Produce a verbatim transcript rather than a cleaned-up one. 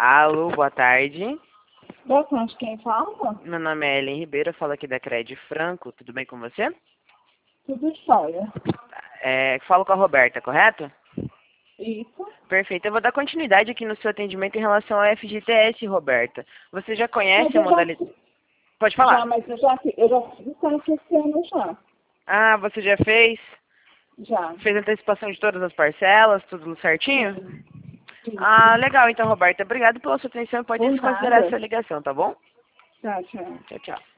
Alô, boa tarde. Boa tarde, quem fala? Meu nome é Ellen Ribeiro, eu falo aqui da Cred Franco. Tudo bem com você? Tudo jóia. É, falo com a Roberta, correto? Isso. Perfeito. Eu vou dar continuidade aqui no seu atendimento em relação ao F G T S, Roberta. Você já conhece Mas a eu já, modalidade... Pode já, falar. mas eu já, eu já fiz o teste esse ano já. Ah, você já fez? Já. Fez antecipação de todas as parcelas, tudo certinho? Sim. Isso. Ah, legal. Então, Roberta, obrigado pela sua atenção. Pode Por desconsiderar nada. essa ligação, tá bom? Tchau, tchau. Tchau, tchau.